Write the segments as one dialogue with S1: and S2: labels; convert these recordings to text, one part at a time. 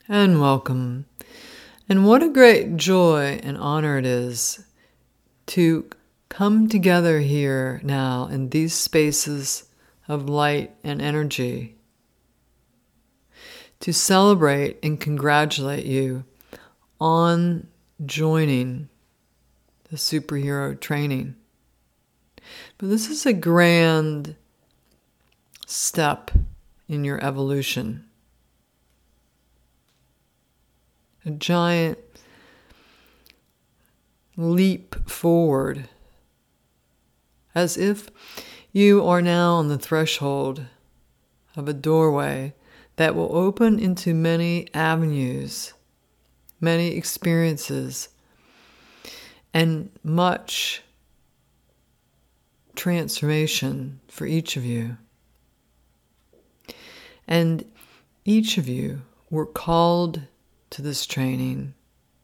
S1: And welcome. And what a great joy and honor it is to come together here now in these spaces of light and energy to celebrate and congratulate you on joining the superhero training. But this is a grand step in your evolution. A giant leap forward, as if you are now on the threshold of a doorway that will open into many avenues, many experiences, and much transformation for each of you. And each of you were called to this training,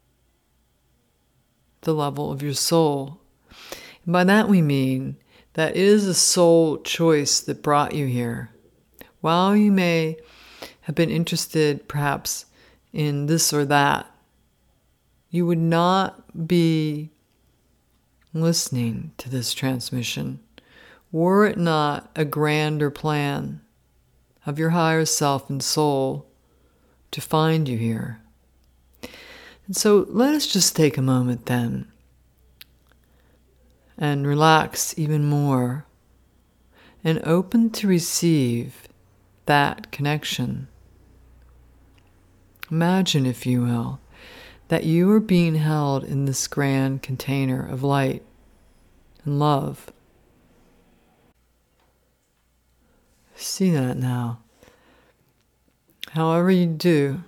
S1: the level of your soul. And by that we mean that it is a soul choice that brought you here. While you may have been interested perhaps in this or that, you would not be listening to this transmission were it not a grander plan of your higher self and soul to find you here. And so let us just take a moment then and relax even more and open to receive that connection. Imagine, if you will, that you are being held in this grand container of light and love. See that now. However you do,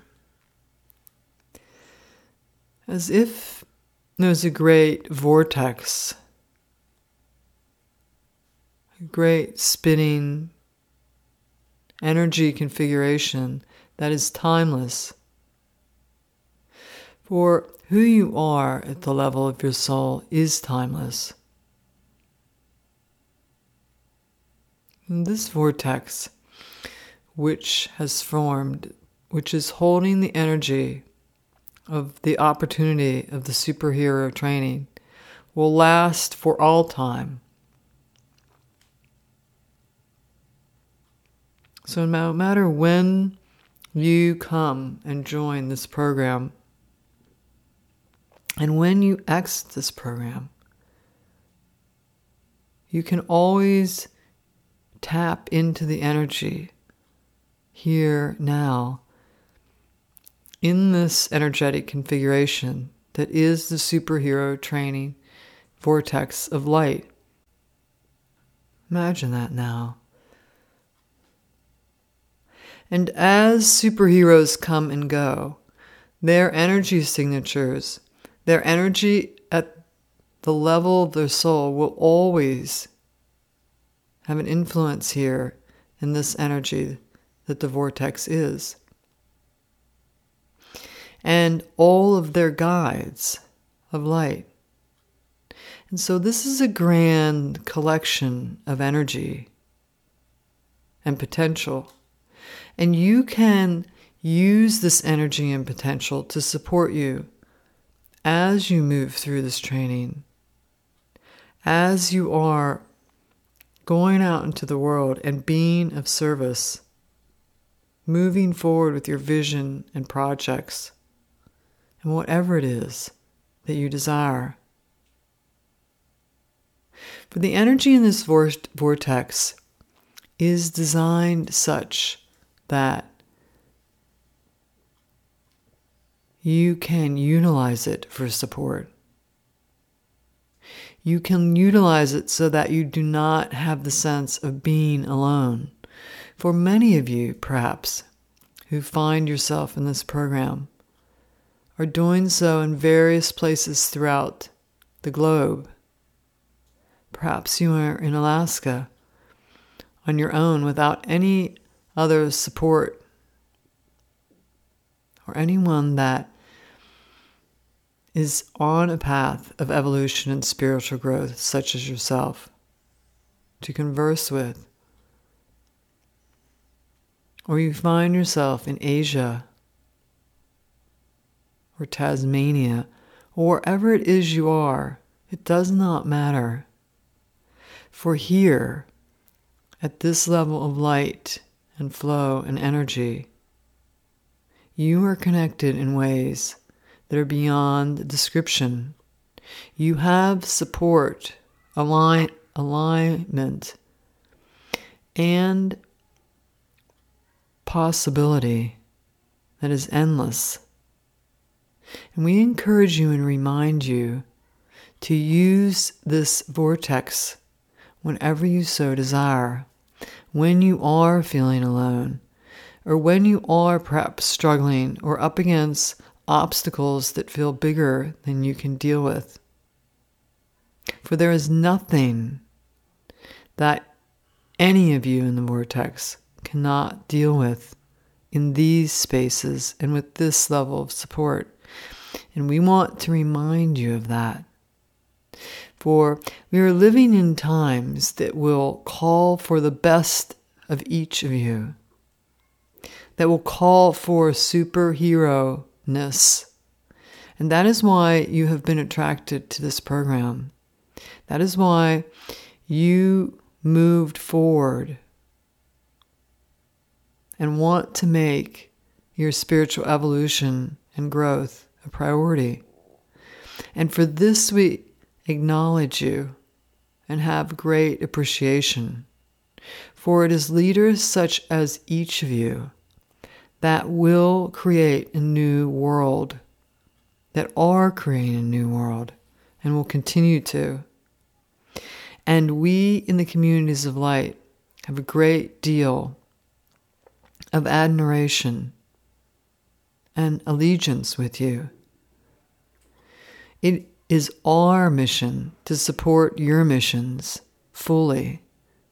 S1: as if there's a great vortex, a great spinning energy configuration that is timeless. For who you are at the level of your soul is timeless. And this vortex, which has formed, which is holding the energy of the opportunity of the superhero training, will last for all time. So no matter when you come and join this program, and when you exit this program, you can always tap into the energy here now in this energetic configuration that is the superhero training vortex of light. Imagine that now. And as superheroes come and go, their energy signatures, their energy at the level of their soul will always have an influence here in this energy that the vortex is. And all of their guides of light. And so this is a grand collection of energy and potential. And you can use this energy and potential to support you as you move through this training, as you are going out into the world and being of service, moving forward with your vision and projects, and whatever it is that you desire. For the energy in this vortex is designed such that you can utilize it for support. You can utilize it so that you do not have the sense of being alone. For many of you, perhaps, who find yourself in this program, are doing so in various places throughout the globe. Perhaps you are in Alaska on your own without any other support or anyone that is on a path of evolution and spiritual growth, such as yourself, to converse with. Or you find yourself in Asia or Tasmania, or wherever it is you are, it does not matter. For here, at this level of light and flow and energy, you are connected in ways that are beyond description. You have support, alignment, and possibility that is endless. And we encourage you and remind you to use this vortex whenever you so desire, when you are feeling alone, or when you are perhaps struggling or up against obstacles that feel bigger than you can deal with. For there is nothing that any of you in the vortex cannot deal with in these spaces and with this level of support. And we want to remind you of that. For we are living in times that will call for the best of each of you, that will call for superhero-ness. And that is why you have been attracted to this program. That is why you moved forward and want to make your spiritual evolution and growth a priority. And for this we acknowledge you and have great appreciation. For it is leaders such as each of you that will create a new world, that are creating a new world and will continue to. And we in the communities of light have a great deal of admiration and allegiance with you. It is our mission to support your missions fully.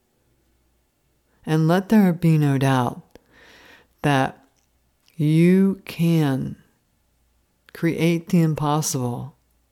S1: And let there be no doubt that you can create the impossible,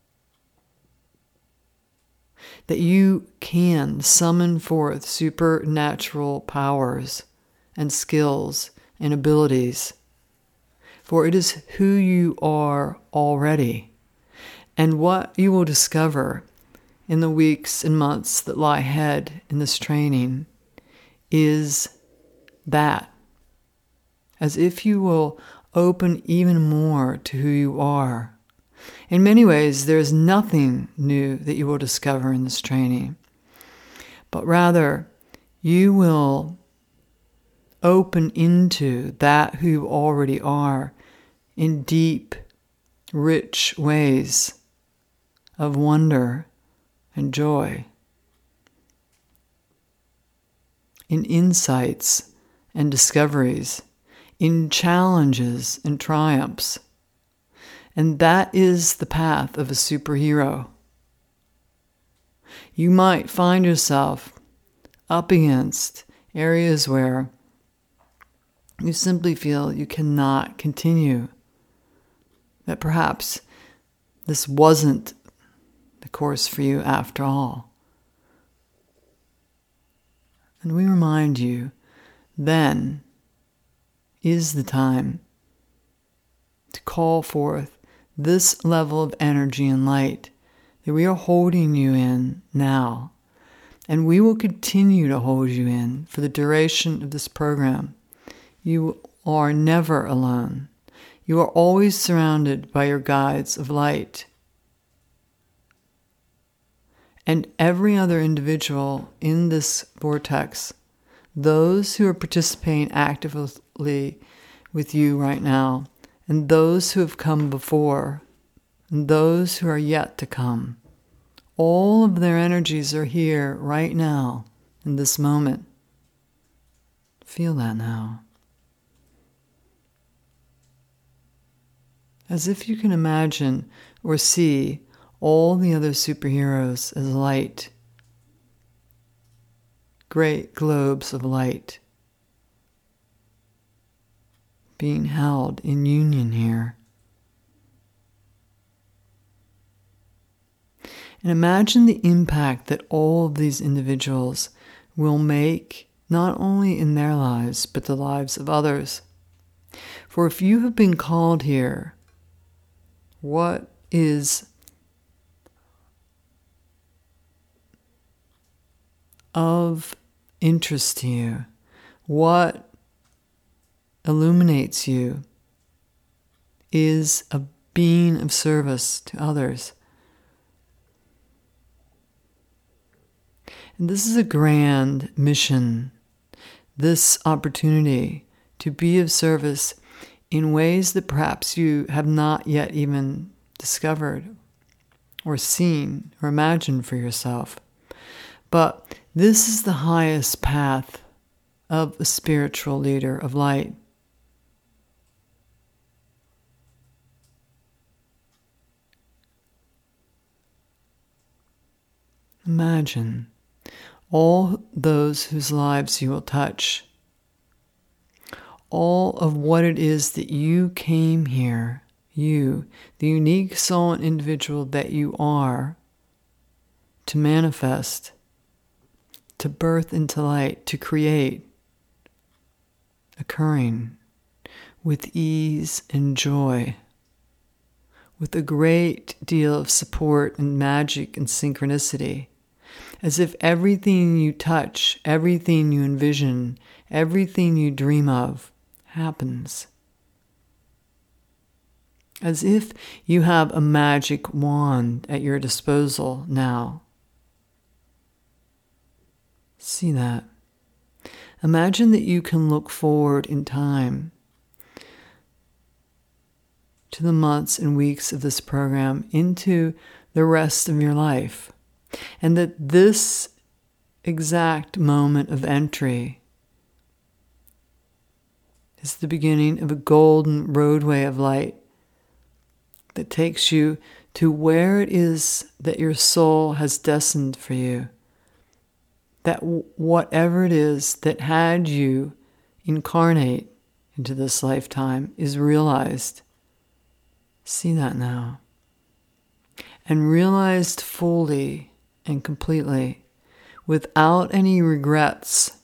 S1: that you can summon forth supernatural powers and skills and abilities, for it is who you are already. And what you will discover in the weeks and months that lie ahead in this training is that, as if you will open even more to who you are. In many ways, there is nothing new that you will discover in this training, but rather you will open into that who you already are in deep, rich ways of wonder and joy, in insights and discoveries, in challenges and triumphs. And that is the path of a superhero. You might find yourself up against areas where you simply feel you cannot continue, that perhaps this wasn't the course for you after all. And we remind you, then is the time to call forth this level of energy and light that we are holding you in now. And we will continue to hold you in for the duration of this program. You are never alone. You are always surrounded by your guides of light. And every other individual in this vortex, those who are participating actively with you right now, and those who have come before, and those who are yet to come, all of their energies are here right now, in this moment. Feel that now. As if you can imagine or see all the other superheroes as light, great globes of light, being held in union here. And imagine the impact that all of these individuals will make, not only in their lives, but the lives of others. For if you have been called here What is of interest to you? What illuminates you is a being of service to others. And this is a grand mission, this opportunity to be of service in ways that perhaps you have not yet even discovered or seen or imagined for yourself. But this is the highest path of a spiritual leader of light. Imagine all those whose lives you will touch, all of what it is that you came here, you, the unique soul and individual that you are, to manifest, to birth into light, to create, occurring with ease and joy, with a great deal of support and magic and synchronicity, as if everything you touch, everything you envision, everything you dream of happens. As if you have a magic wand at your disposal now. See that. Imagine that you can look forward in time to the months and weeks of this program, into the rest of your life, and that this exact moment of entry is the beginning of a golden roadway of light that takes you to where it is that your soul has destined for you. That whatever it is that had you incarnate into this lifetime is realized. See that now. And realized fully and completely, without any regrets.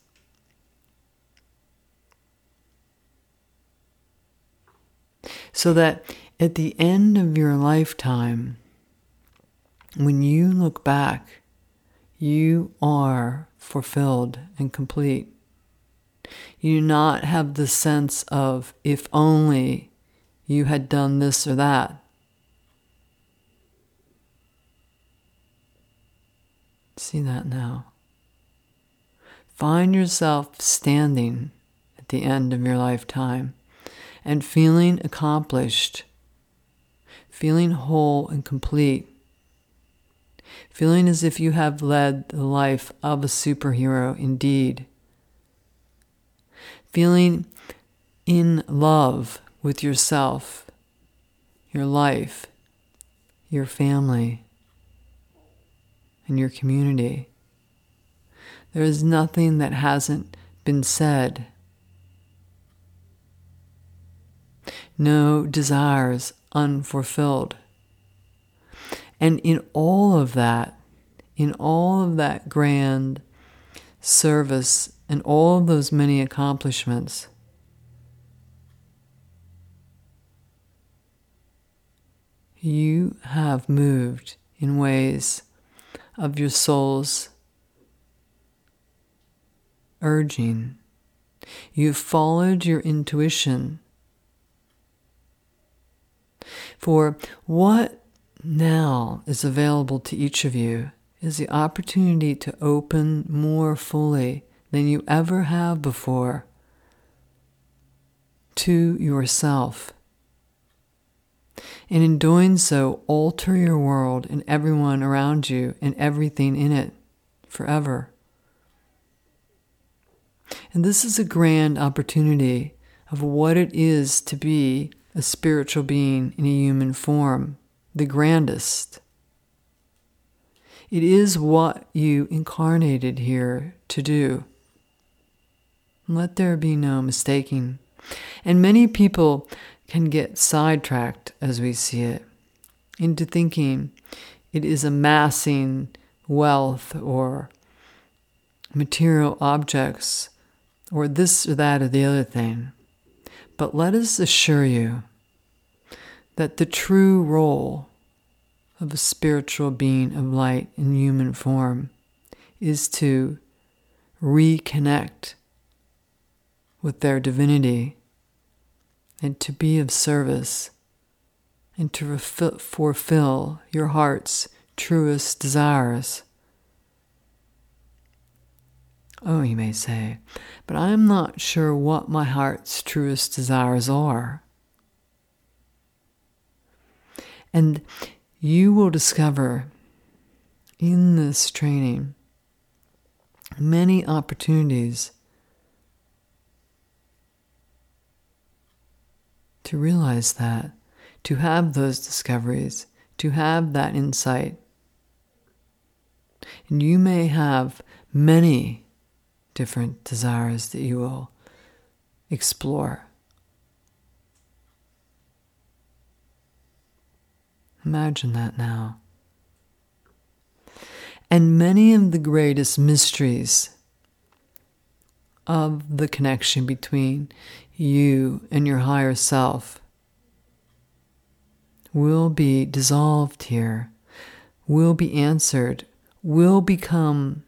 S1: So that at the end of your lifetime, when you look back, you are fulfilled and complete. You do not have the sense of, if only you had done this or that. See that now. Find yourself standing at the end of your lifetime and feeling accomplished, feeling whole and complete, feeling as if you have led the life of a superhero indeed, feeling in love with yourself, your life, your family, and your community. There is nothing that hasn't been said. No desires unfulfilled. And in all of that grand service and all of those many accomplishments, you have moved in ways of your soul's urging. You've followed your intuition. For what now is available to each of you is the opportunity to open more fully than you ever have before to yourself. And in doing so, alter your world and everyone around you and everything in it forever. And this is a grand opportunity of what it is to be a spiritual being in a human form, the grandest. It is what you incarnated here to do. Let there be no mistaking. And many people can get sidetracked, as we see it, into thinking it is amassing wealth or material objects or this or that or the other thing. But let us assure you that the true role of a spiritual being of light in human form is to reconnect with their divinity and to be of service and to fulfill your heart's truest desires. Oh, you may say, but I'm not sure what my heart's truest desires are. And you will discover in this training many opportunities to realize that, to have those discoveries, to have that insight. And you may have many different desires that you will explore. Imagine that now. And many of the greatest mysteries of the connection between you and your higher self will be dissolved here, will be answered, will become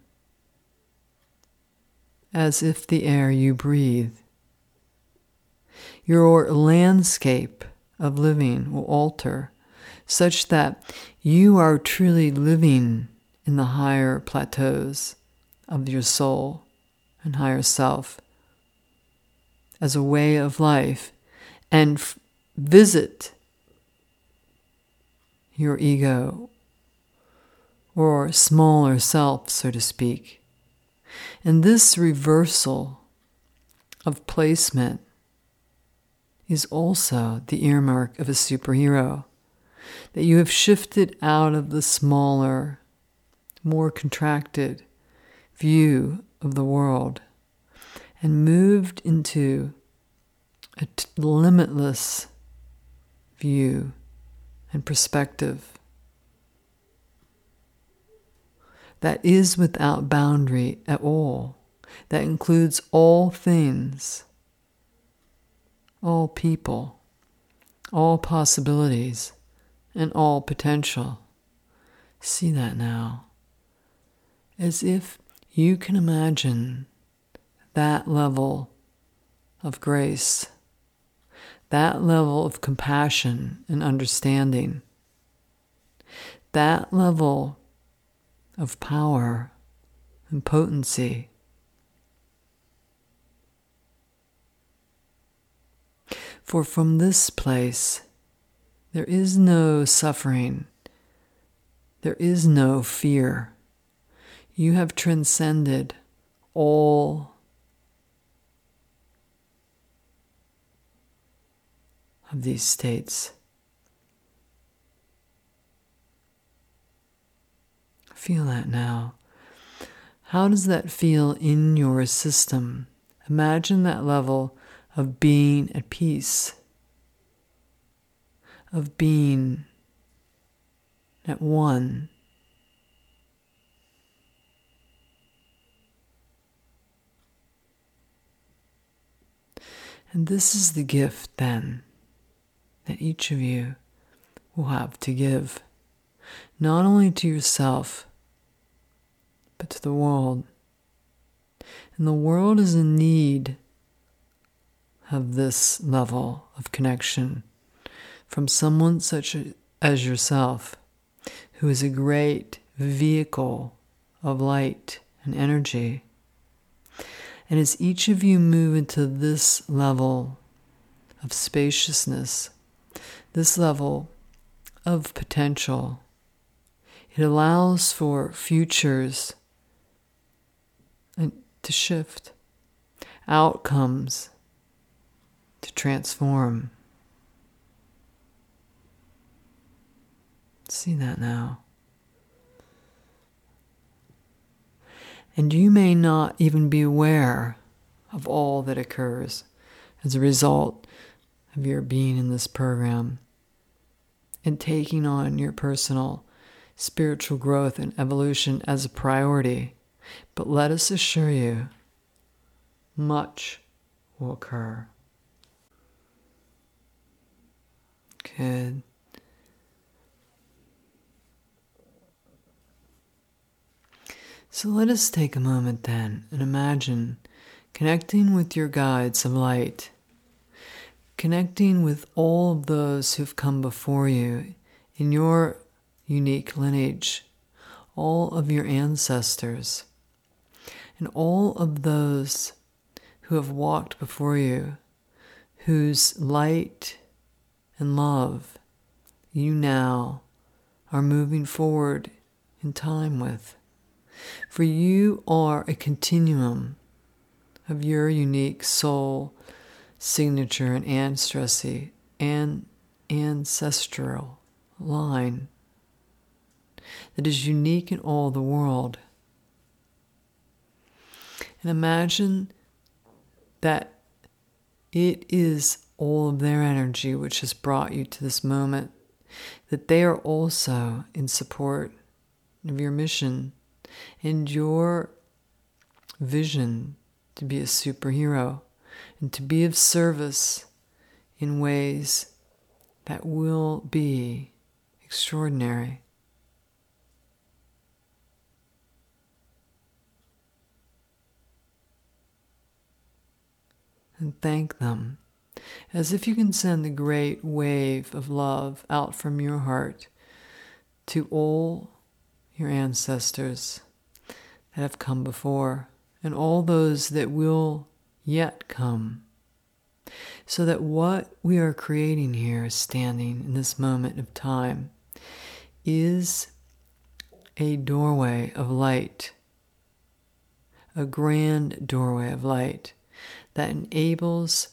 S1: as if the air you breathe. Your landscape of living will alter such that you are truly living in the higher plateaus of your soul and higher self as a way of life, and visit your ego or smaller self, so to speak. And this reversal of placement is also the earmark of a superhero, that you have shifted out of the smaller, more contracted view of the world and moved into a limitless view and perspective that is without boundary at all, that includes all things, all people, all possibilities, and all potential. See that now, as if you can imagine that level of grace, that level of compassion and understanding, that level of power and potency. For from this place, there is no suffering, there is no fear. You have transcended all of these states. Feel that now. How does that feel in your system? Imagine that level of being at peace, of being at one. And this is the gift then that each of you will have to give, not only to yourself, but to the world. And the world is in need of this level of connection from someone such as yourself, who is a great vehicle of light and energy. And as each of you move into this level of spaciousness, this level of potential, it allows for futures to shift, outcomes to transform. See that now. And you may not even be aware of all that occurs as a result of your being in this program and taking on your personal spiritual growth and evolution as a priority. But let us assure you, much will occur. Good. So let us take a moment then and imagine connecting with your guides of light, connecting with all of those who've come before you in your unique lineage, all of your ancestors, and all of those who have walked before you, whose light and love you now are moving forward in time with. For you are a continuum of your unique soul signature and ancestral line that is unique in all the world. And imagine that it is all of their energy which has brought you to this moment, that they are also in support of your mission and your vision to be a superhero and to be of service in ways that will be extraordinary. And thank them as if you can send a great wave of love out from your heart to all your ancestors that have come before and all those that will yet come, so that what we are creating here, standing in this moment of time, is a doorway of light, a grand doorway of light that enables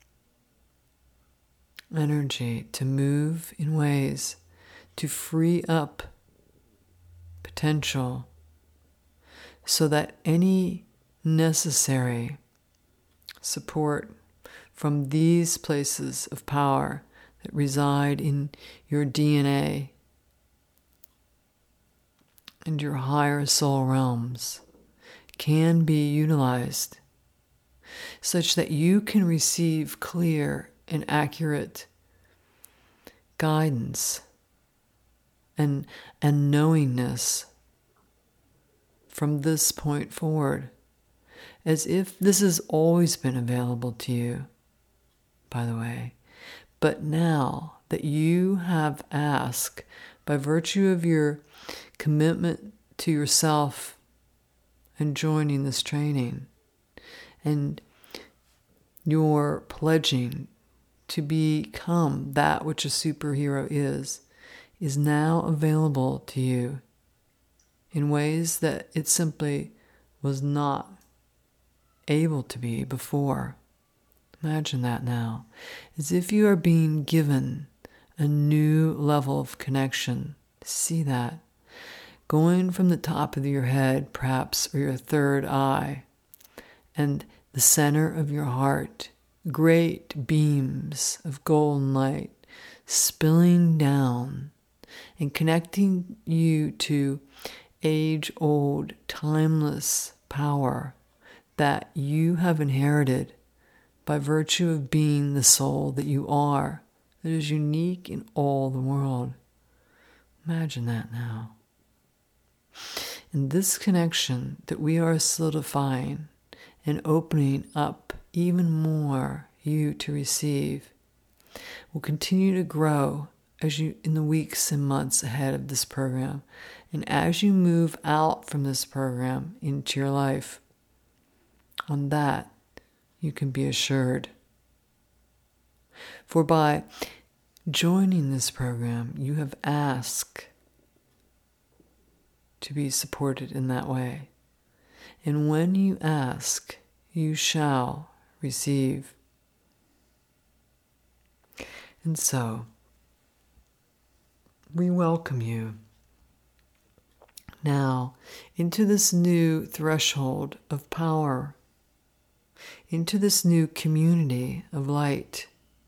S1: energy to move in ways to free up potential so that any necessary support from these places of power that reside in your DNA and your higher soul realms can be utilized such that you can receive clear and accurate guidance and knowingness from this point forward, as if this has always been available to you, by the way. But now that you have asked, by virtue of your commitment to yourself and joining this training, and your pledging to become that which a superhero is now available to you in ways that it simply was not able to be before. Imagine that now, as if you are being given a new level of connection. See that, going from the top of your head, perhaps, or your third eye, and the center of your heart, great beams of golden light spilling down and connecting you to age-old, timeless power that you have inherited by virtue of being the soul that you are, that is unique in all the world. Imagine that now. And this connection that we are solidifying and opening up even more you to receive will continue to grow as you in the weeks and months ahead of this program, and as you move out from this program into your life. On that you can be assured. For by joining this program, you have asked to be supported in that way. And when you ask, you shall receive. And so, we welcome you now into this new threshold of power, into this new community of light.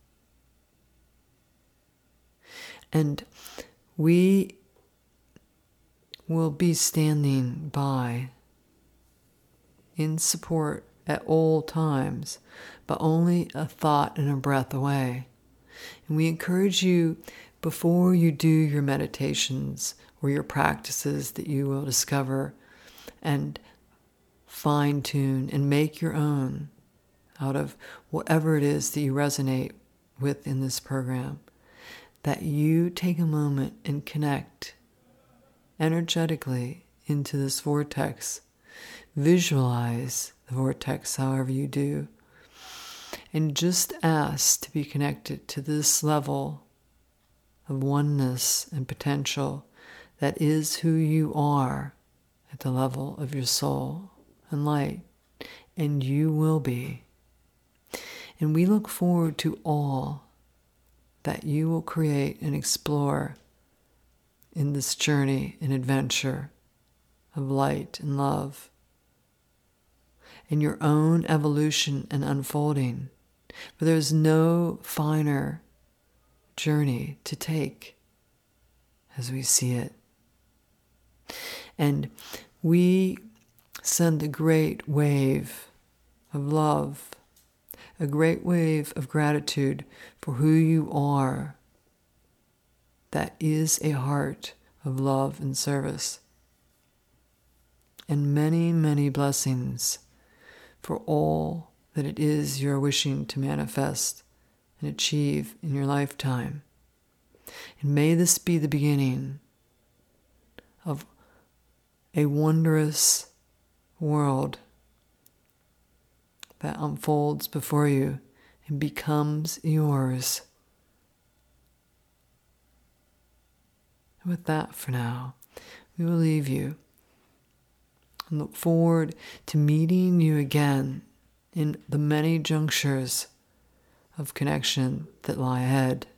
S1: And we will be standing by in support at all times, but only a thought and a breath away. And we encourage you, before you do your meditations or your practices that you will discover and fine-tune and make your own out of whatever it is that you resonate with in this program, that you take a moment and connect energetically into this vortex. Visualize the vortex however you do, and just ask to be connected to this level of oneness and potential that is who you are at the level of your soul and light, and you will be. And we look forward to all that you will create and explore in this journey and adventure of light and love, in your own evolution and unfolding. For there's no finer journey to take as we see it. And we send a great wave of love, a great wave of gratitude for who you are. That is a heart of love and service. And many, many blessings for all that it is you're wishing to manifest and achieve in your lifetime. And may this be the beginning of a wondrous world that unfolds before you and becomes yours. And with that, for now, we will leave you and look forward to meeting you again in the many junctures of connection that lie ahead.